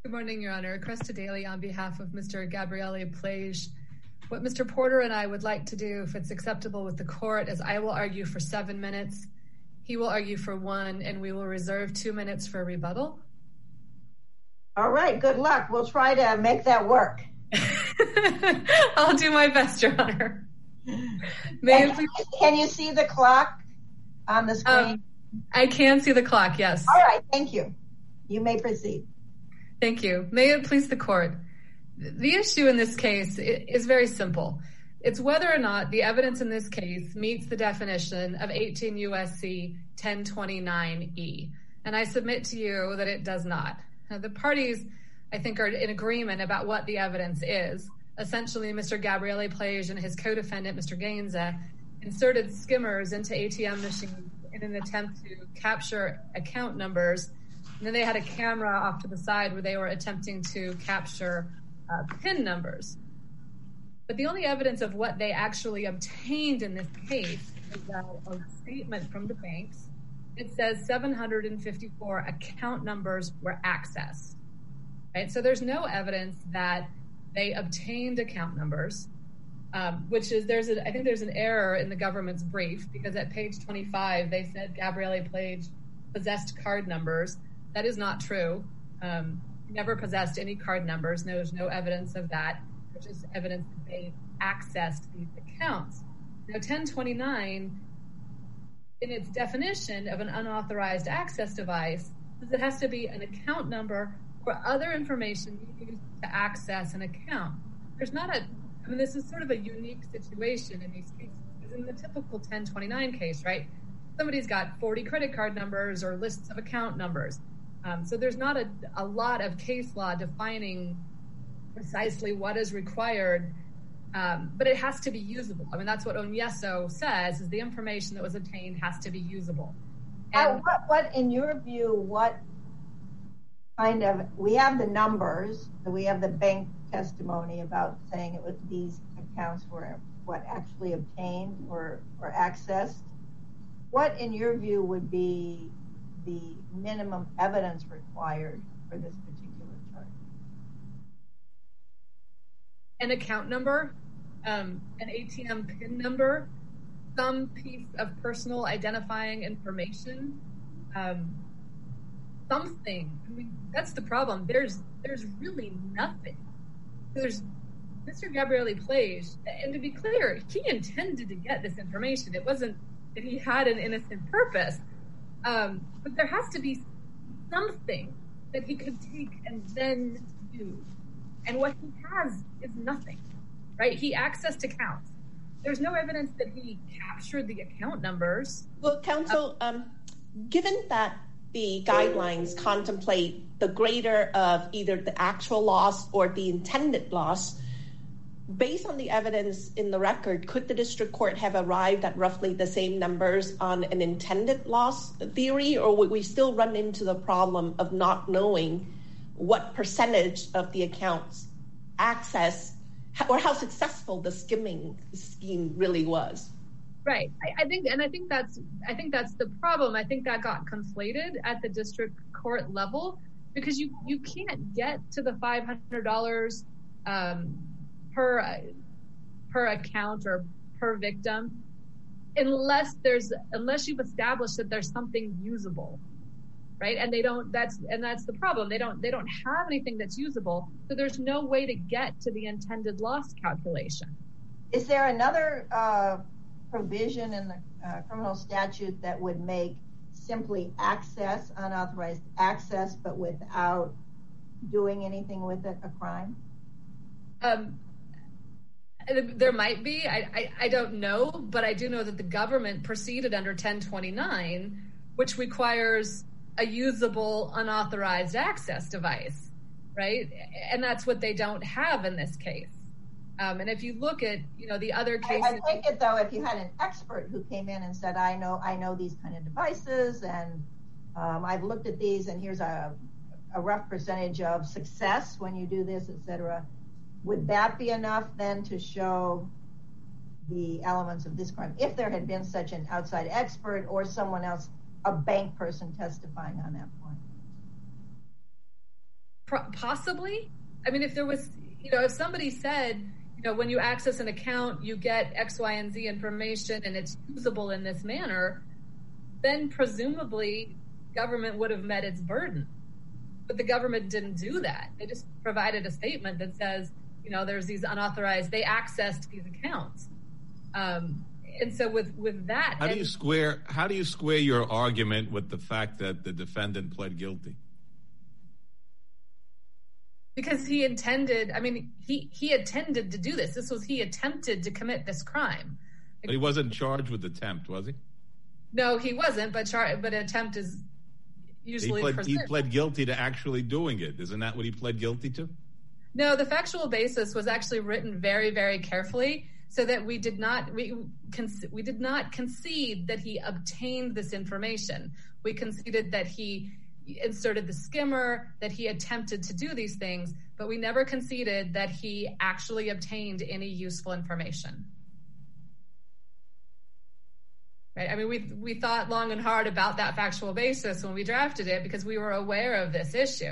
Good morning, Your Honor. Cresta Daly on behalf of Mr. Gabriele Plage. What Mr. Porter and I would like to do, if it's acceptable with the court, is I will argue for 7 minutes. He will argue for 1, and we will reserve 2 minutes for rebuttal. All right, good luck. We'll try to make that work. I'll do my best, Your Honor. Can you see the clock on the screen? I can see the clock, yes. All right, thank you. You may proceed. Thank you. May it please the court. The issue in this case is very simple. It's whether or not the evidence in this case meets the definition of 18 U.S.C. 1029E. And I submit to you that it does not. Now, the parties, I think, are in agreement about what the evidence is. Essentially, Mr. Gabriele Plage and his co-defendant, Mr. Gainza, inserted skimmers into ATM machines in an attempt to capture account numbers. And then they had a camera off to the side where they were attempting to capture PIN numbers. But the only evidence of what they actually obtained in this case is a statement from the banks. It says 754 account numbers were accessed. Right? So there's no evidence that they obtained account numbers, which is, I think there's an error in the government's brief, because at page 25, they said Gabriele Plage possessed card numbers. That is not true. Never possessed any card numbers. There's no evidence of that. There's just evidence that they accessed these accounts. Now, 1029, in its definition of an unauthorized access device, says it has to be an account number or other information used to access an account. There's not this is sort of a unique situation in these cases. Because in the typical 1029 case, right, somebody's got 40 credit card numbers or lists of account numbers. So there's not a lot of case law defining precisely what is required, but it has to be usable. I mean, that's what Onyeso says, is the information that was obtained has to be usable. And what in your view, what kind of, we have the numbers, we have the bank testimony about saying it was these accounts were what actually obtained or accessed. What in your view would be the minimum evidence required for this particular charge? An account number, an ATM PIN number, some piece of personal identifying information, something. I mean, that's the problem. There's really nothing. There's Mr. Gabriele Plage, and to be clear, he intended to get this information. It wasn't that he had an innocent purpose. But there has to be something that he could take and then use. And what he has is nothing, right? He accessed accounts. There's no evidence that he captured the account numbers. Well, counsel, given that the guidelines contemplate the greater of either the actual loss or the intended loss, based on the evidence in the record, could the district court have arrived at roughly the same numbers on an intended loss theory, or would we still run into the problem of not knowing what percentage of the accounts access or how successful the skimming scheme really was? Right. I think that's the problem. I think that got conflated at the district court level, because you can't get to the $500 per account or per victim unless you've established that there's something usable, right? And that's the problem. They don't have anything that's usable, so there's no way to get to the intended loss calculation. Is there another provision in the criminal statute that would make simply unauthorized access, but without doing anything with it, a crime? There might be. I don't know, but I do know that the government proceeded under 1029, which requires a usable unauthorized access device, right? And that's what they don't have in this case. And if you look at, the other cases, I take it though, if you had an expert who came in and said, I know these kind of devices, and I've looked at these, and here's a rough percentage of success when you do this, etc. Would that be enough then to show the elements of this crime, if there had been such an outside expert or someone else, a bank person testifying on that point? Possibly. I mean, if there was, if somebody said, when you access an account, you get X, Y, and Z information and it's usable in this manner, then presumably government would have met its burden. But the government didn't do that. They just provided a statement that says, there's these unauthorized, they accessed these accounts. And so with that, how do you square your argument with the fact that the defendant pled guilty? Because he intended, he intended to do this. He attempted to commit this crime. But he wasn't charged with attempt, was he? No, he wasn't, but attempt is usually he pled guilty to actually doing it. Isn't that what he pled guilty to? No, the factual basis was actually written very, very carefully so that we did not concede that he obtained this information. We conceded that he inserted the skimmer, that he attempted to do these things, but we never conceded that he actually obtained any useful information. Right? I mean, we thought long and hard about that factual basis when we drafted it because we were aware of this issue.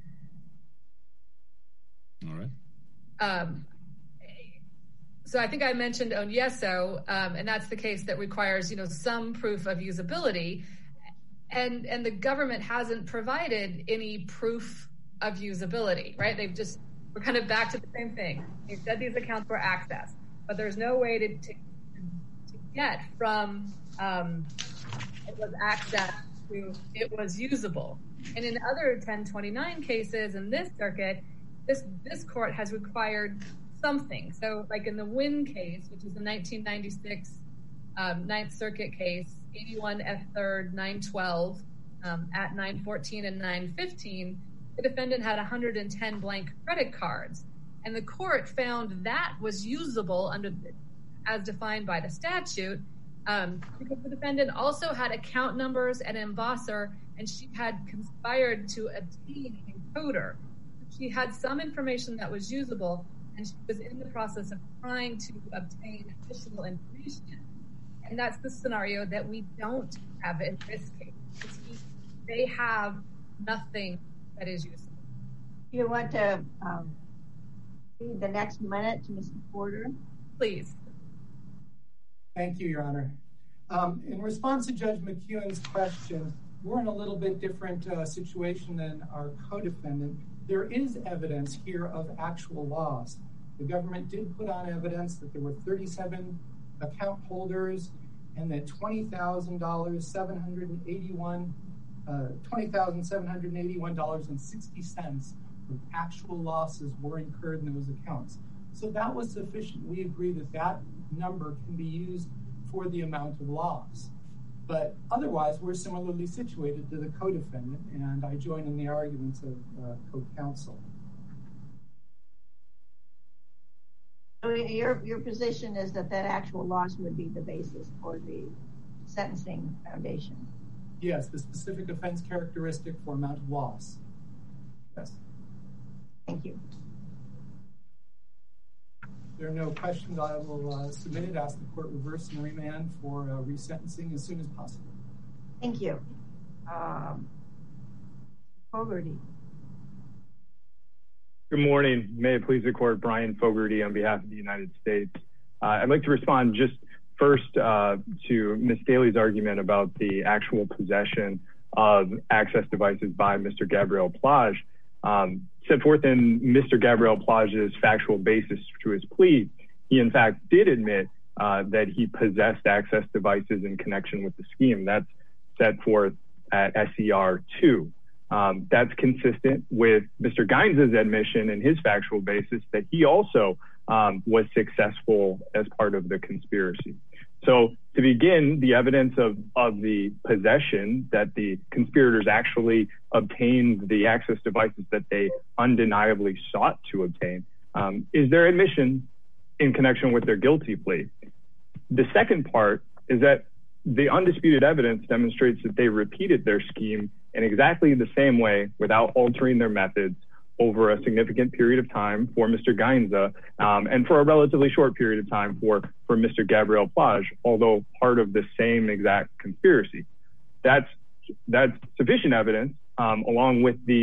All right. So I think I mentioned Onyeso, and that's the case that requires, some proof of usability. And the government hasn't provided any proof of usability, right? We're kind of back to the same thing. They said these accounts were accessed, but there's no way to get from it was accessed to it was usable. And in other 1029 cases in this circuit, this court has required something. So like in the Wynn case, which is the 1996 Ninth Circuit case, 81 F3rd 912 at 914 and 915, the defendant had 110 blank credit cards. And the court found that was usable as defined by the statute because the defendant also had account numbers and embosser, and she had conspired to obtain a encoder. She had some information that was usable, and she was in the process of trying to obtain additional information. And that's the scenario that we don't have in this case. They have nothing that is useful. You want to read the next minute to Mr. Porter? Please. Thank you, Your Honor. In response to Judge McEwen's question, we're in a little bit different situation than our co-defendant. There is evidence here of actual loss. The government did put on evidence that there were 37 account holders and that $20,781.60 of actual losses were incurred in those accounts. So that was sufficient. We agree that number can be used for the amount of loss. But otherwise, we're similarly situated to the co-defendant, and I join in the arguments of co-counsel. Your position is that actual loss would be the basis for the sentencing foundation? Yes, the specific offense characteristic for amount of loss. Yes. Thank you. If there are no questions, I will submit it, ask the court reverse and remand for resentencing as soon as possible. Thank you. Fogarty. Good morning. May it please the court, Brian Fogarty on behalf of the United States. I'd like to respond just first to Ms. Daly's argument about the actual possession of access devices by Mr. Gabriel Plage. Set forth in Mr. Gabriel Plage's factual basis to his plea, he in fact did admit that he possessed access devices in connection with the scheme. That's set forth at SCR 2. That's consistent with Mr. Geins's admission and his factual basis that he also was successful as part of the conspiracy. So to begin, the evidence of the possession that the conspirators actually obtained the access devices that they undeniably sought to obtain is their admission in connection with their guilty plea. The second part is that the undisputed evidence demonstrates that they repeated their scheme in exactly the same way without altering their methods over a significant period of time for Mr. Geinza and for a relatively short period of time for Mr. Gabriel Plage, although part of the same exact conspiracy. That's sufficient evidence along with the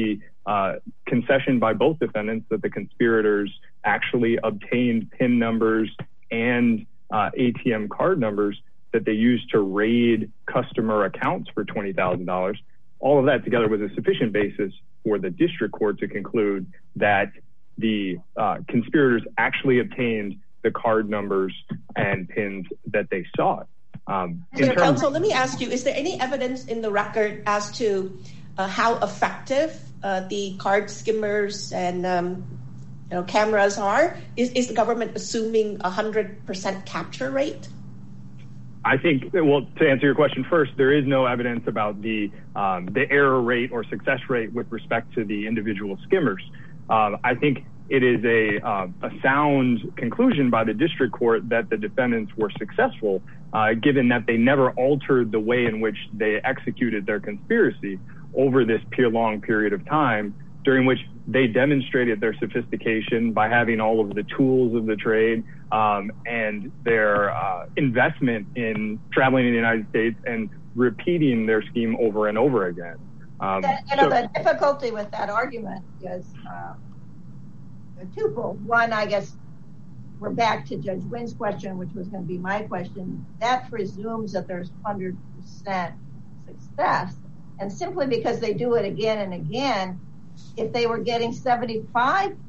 concession by both defendants that the conspirators actually obtained PIN numbers and ATM card numbers that they used to raid customer accounts for $20,000. All of that together was a sufficient basis for the district court to conclude that the conspirators actually obtained the card numbers and PINs that they sought. Counsel, let me ask you, is there any evidence in the record as to how effective the card skimmers and cameras are? Is the government assuming 100% capture rate? I think, well, to answer your question first, there is no evidence about the error rate or success rate with respect to the individual skimmers. I think it is a sound conclusion by the district court that the defendants were successful, given that they never altered the way in which they executed their conspiracy over this long period of time, during which they demonstrated their sophistication by having all of the tools of the trade and their investment in traveling in the United States and repeating their scheme over and over again. The difficulty with that argument is twofold. One, I guess we're back to Judge Wynn's question, which was going to be my question. That presumes that there's 100% success. And simply because they do it again and again, if they were getting 75%,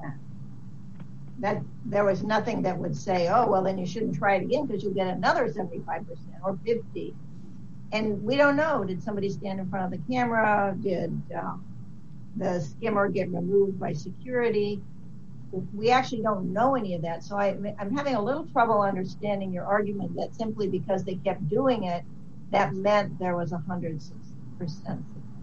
that there was nothing that would say, oh, well, then you shouldn't try it again because you'll get another 75% or 50%. And we don't know. Did somebody stand in front of the camera? Did the skimmer get removed by security? We actually don't know any of that. So I'm having a little trouble understanding your argument that simply because they kept doing it, that meant there was 100% success.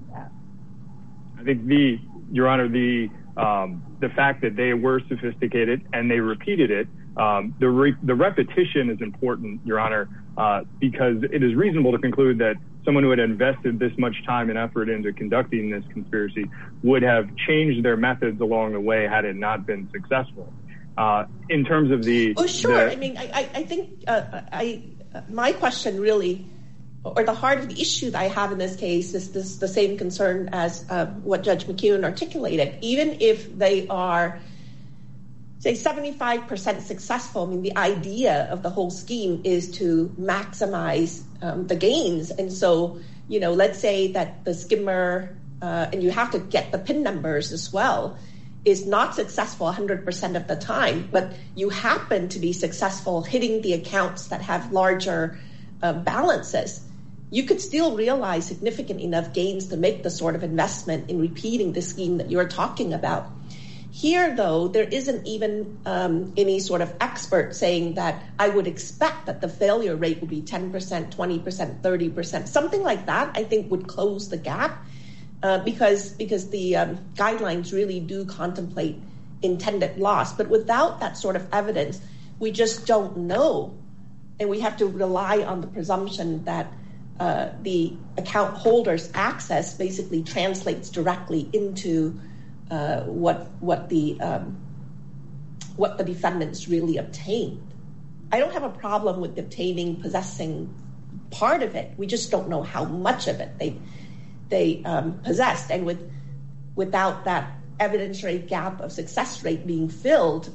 I think Your Honor, the fact that they were sophisticated and they repeated it, the repetition is important, Your Honor, because it is reasonable to conclude that someone who had invested this much time and effort into conducting this conspiracy would have changed their methods along the way had it not been successful. In terms of the... Oh, sure. I mean, I think my question really, or the heart of the issue that I have in this case is the same concern as what Judge McKeown articulated. Even if they are, say, 75% successful, I mean, the idea of the whole scheme is to maximize the gains. And so, let's say that the skimmer, and you have to get the PIN numbers as well, is not successful 100% of the time, but you happen to be successful hitting the accounts that have larger balances. You could still realize significant enough gains to make the sort of investment in repeating the scheme that you're talking about. Here, though, there isn't even any sort of expert saying that I would expect that the failure rate would be 10%, 20%, 30%. Something like that, I think, would close the gap because the guidelines really do contemplate intended loss. But without that sort of evidence, we just don't know. And we have to rely on the presumption that the account holder's access basically translates directly into what the defendants really obtained. I don't have a problem with obtaining, possessing part of it. We just don't know how much of it they possessed. And without that evidentiary gap of success rate being filled,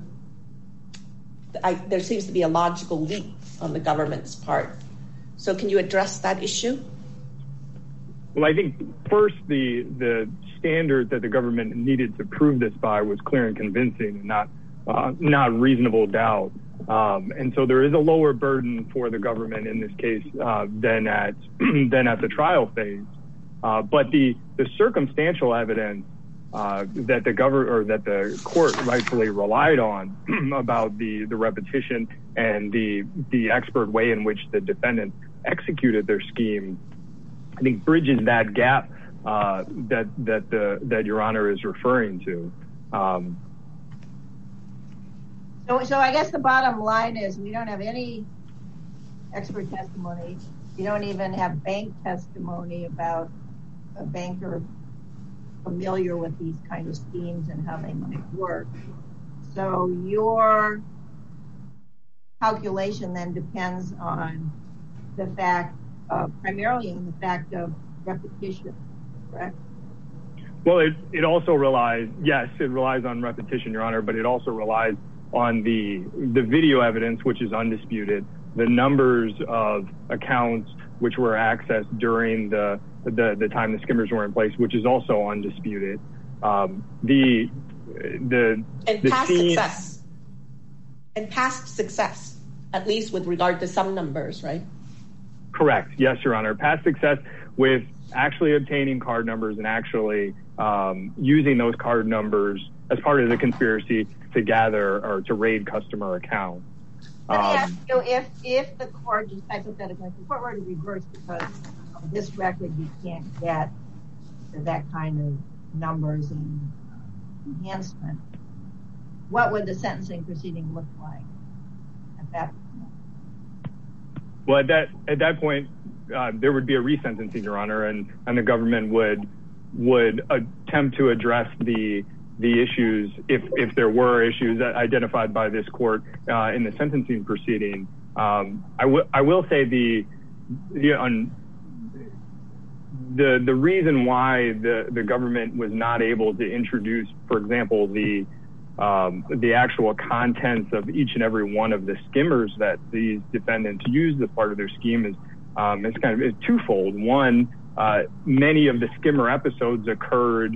there seems to be a logical leap on the government's part. So can you address that issue? Well, I think first the standard that the government needed to prove this by was clear and convincing, and not reasonable doubt. And so there is a lower burden for the government in this case than at the trial phase. But the circumstantial evidence that the court rightfully relied on about the repetition and the expert way in which the defendant executed their scheme, I think bridges that gap that Your Honor is referring to. So I guess the bottom line is we don't have any expert testimony. You don't even have bank testimony about a banker familiar with these kind of schemes and how they might work. So your calculation then depends on the fact, primarily on the fact of repetition, correct? Well, it also relies, yes, it relies on repetition, Your Honor, but it also relies on the video evidence, which is undisputed, the numbers of accounts which were accessed during the time the skimmers were in place, which is also undisputed. And past success, at least with regard to some numbers, right? Correct. Yes, Your Honor. Past success with actually obtaining card numbers and actually using those card numbers as part of the conspiracy to gather or to raid customer accounts. Let me ask you, if the court, just hypothetically, if the court were to reverse because of this record, you can't get that kind of numbers and enhancement, what would the sentencing proceeding look like at that point? Well, at that point, there would be a resentencing, Your Honor, and the government would attempt to address the issues if there were issues identified by this court in the sentencing proceeding. I will say the reason why the government was not able to introduce, for example, the actual contents of each and every one of the skimmers that these defendants used as part of their scheme is it's twofold. One, many of the skimmer episodes occurred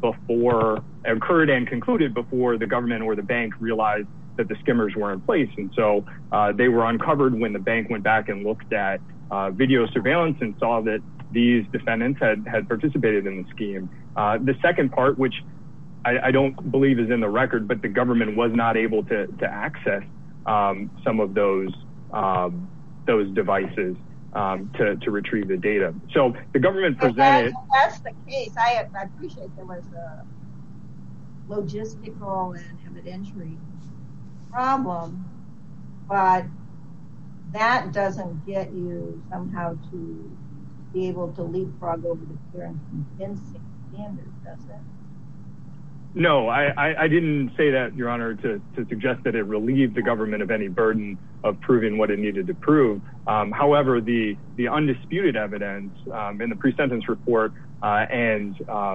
and concluded before the government or the bank realized that the skimmers were in place. And so they were uncovered when the bank went back and looked at video surveillance and saw that these defendants had participated in the scheme. The second part, which I don't believe is in the record, but the government was not able to access some of those devices to retrieve the data. So the government presented... If that's the case, I appreciate there was a logistical and evidentiary problem, but that doesn't get you somehow to be able to leapfrog over the clear and convincing standard, does it? No, I didn't say that, Your Honor, to suggest that it relieved the government of any burden of proving what it needed to prove. However, the undisputed evidence in the pre-sentence report and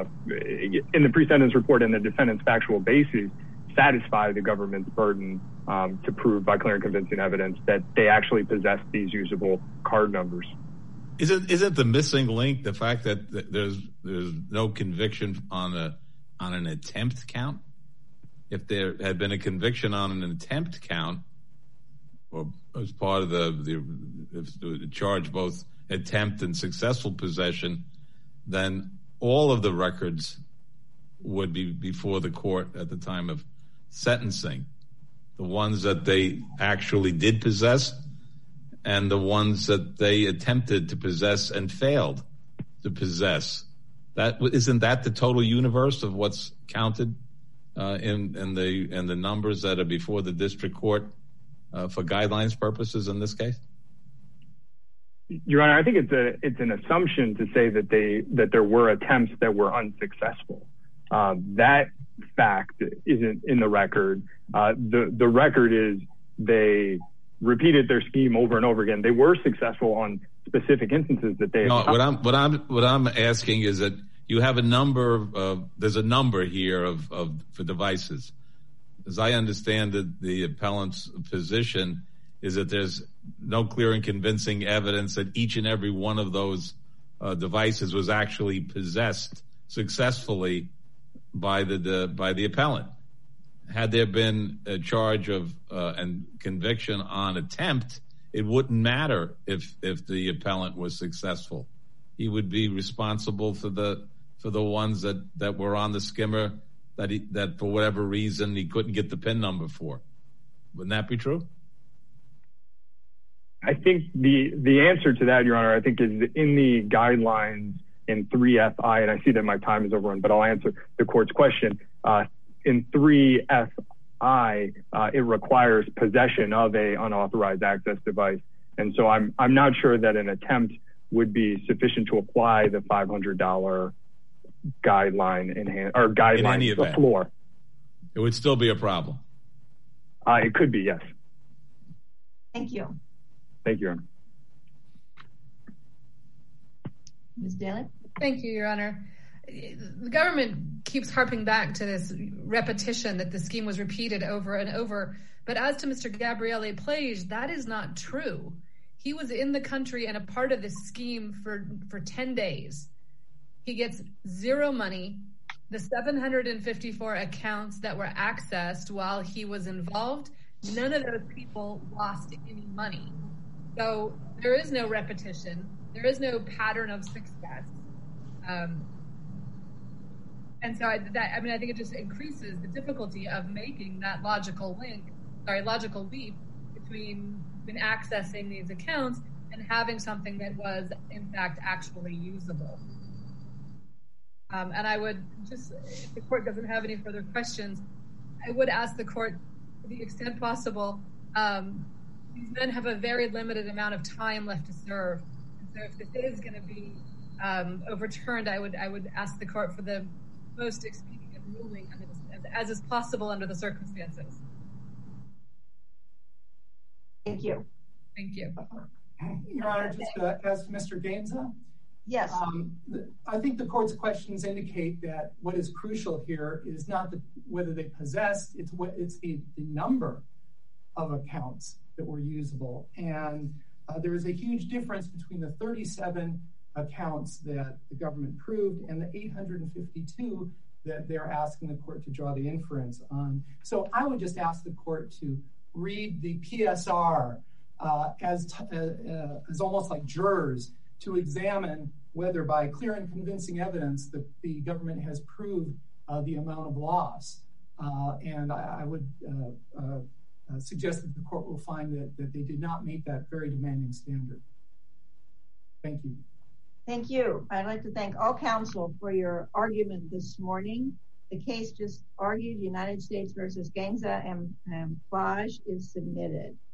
the defendant's factual basis satisfy the government's burden to prove by clear and convincing evidence that they actually possess these usable card numbers. Isn't the missing link the fact that there's no conviction on an attempt count? If there had been a conviction on an attempt count, or as part of the charge, both attempt and successful possession, then all of the records would be before the court at the time of sentencing. The ones that they actually did possess and the ones that they attempted to possess and failed to possess. Isn't that the total universe of what's counted in the numbers that are before the district court for guidelines purposes in this case? Your Honor, I think it's an assumption to say that there were attempts that were unsuccessful. That fact isn't in the record. The record is they repeated their scheme over and over again. They were successful on specific instances that they. No, what I'm asking is that you have a number of there's a number here for devices. As I understand it, the appellant's position is that there's no clear and convincing evidence that each and every one of those devices was actually possessed successfully by the appellant. Had there been a charge of and conviction on attempt, it wouldn't matter if the appellant was successful. He would be responsible for the ones that were on the skimmer that for whatever reason he couldn't get the PIN number for. Wouldn't that be true? I think the answer to that, Your Honor, I think is in the guidelines in 3FI, and I see that my time is over, but I'll answer the court's question. In 3FI, it requires possession of a unauthorized access device, and so I'm not sure that an attempt would be sufficient to apply the $500 guideline in any event. Floor. It would still be a problem. It could be, yes. Thank you. Thank you, Your Honor. Ms. Daly? Thank you, Your Honor. the government keeps harping back to this repetition that the scheme was repeated over and over. But as to Mr. Gabriele Plage, that is not true. He was in the country and a part of this scheme for 10 days. He gets zero money. The 754 accounts that were accessed while he was involved, none of those people lost any money. So there is no repetition. There is no pattern of success. And so I think it just increases the difficulty of making that logical leap between accessing these accounts and having something that was in fact actually usable. And I would just, if the court doesn't have any further questions, I would ask the court, to the extent possible, these men have a very limited amount of time left to serve. And so if this is going to be overturned, I would ask the court for the most expedient ruling as is possible under the circumstances. Thank you. Thank you. Your Honor, just as to Mr. Gainza, yes. I think the court's questions indicate that what is crucial here is not whether they possessed, it's the number of accounts that were usable. And there is a huge difference between the 37 accounts that the government proved and the 852 that they're asking the court to draw the inference on. So I would just ask the court to read the PSR as almost like jurors to examine whether by clear and convincing evidence that the government has proved the amount of loss. And I would suggest that the court will find that they did not meet that very demanding standard. Thank you. Thank you. I'd like to thank all counsel for your argument this morning. The case just argued, United States versus Gainza and Plage, is submitted.